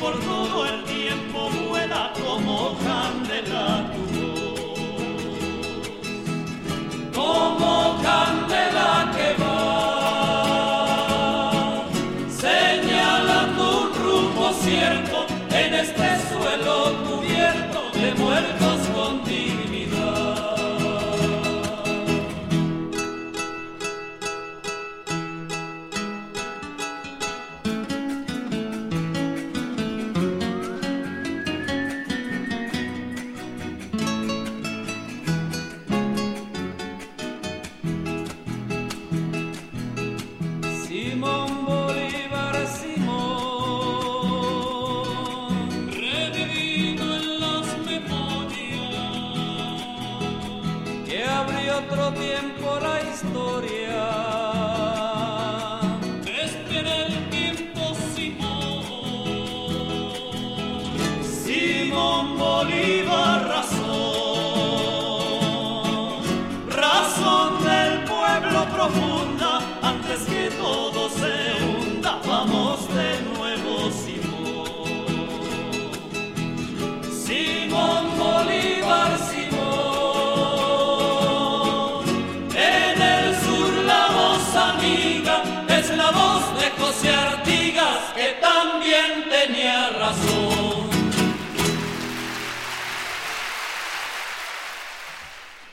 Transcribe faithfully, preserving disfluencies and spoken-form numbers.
por todo el tiempo vuela como candela tu voz, como candela que va señalando un rumbo cierto en este suelo cubierto de muertos con dignidad. Simón Bolívar, Simón, revivido en las memorias, que abrió otro tiempo la historia. Espera el tiempo, Simón. Simón Bolívar, razón, razón del pueblo profunda. Antes que todo se hunda, vamos de nuevo, Simón. Simón Bolívar, Simón. En el sur la voz amiga es la voz de José